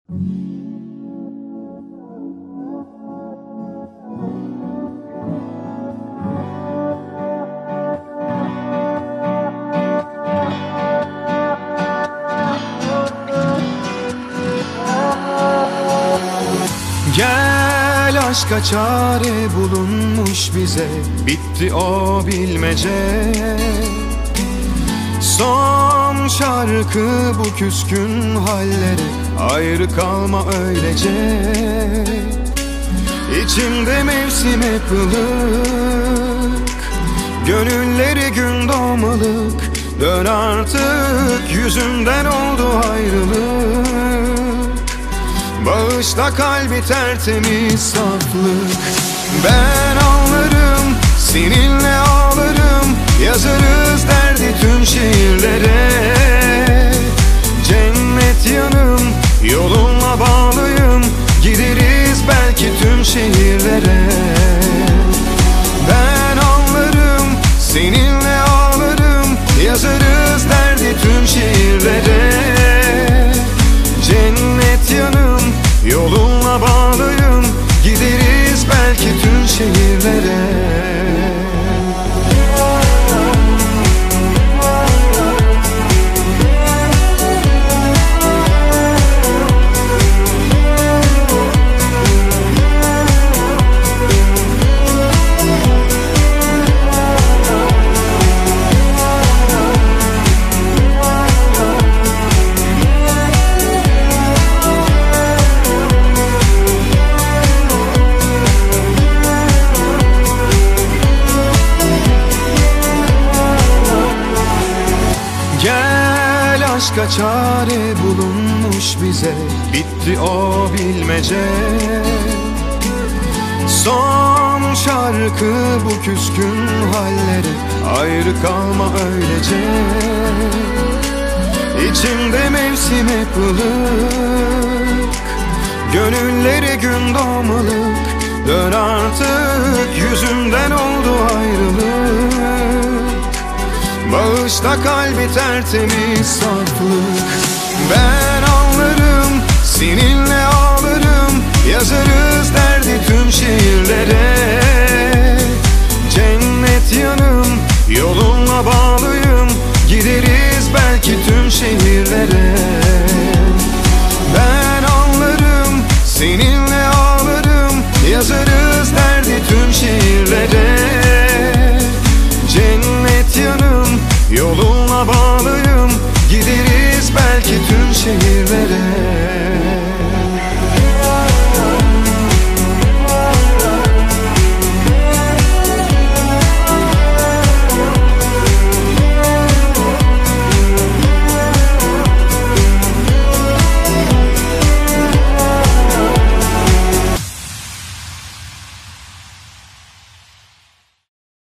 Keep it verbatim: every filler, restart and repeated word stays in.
Gel aşka çare bulunmuş bize, bitti o bilmece. Son şarkı bu küskün hallere, ayrı kalma öylece. İçimde mevsim hep ılık, gönülleri gün doğmalık. Dön artık, yüzünden oldu ayrılık. Bağışla kalbi tertemiz saflık. Ben ağlarım, seninle ağlarım. Yazarız derdi tüm şiirlere. Cennet yanım, yolunla bağlıyım. Gideriz belki tüm şehirlere. Ben ağlarım, seninle ağlarım. Yazarız derdi tüm şiirlere. Cennet yanım, yolunla bağlıyım. Gideriz belki tüm şehirlere. Gel aşka çare bulunmuş bize, bitti o bilmece. Son şarkı bu küskün hallere, ayrı kalma öylece. İçimde mevsim hep ılık, gönülleri gün doğmalık. Dön artık, yüzümden oldu ayrılık. Bağışla kalbi tertemiz saflık. Ben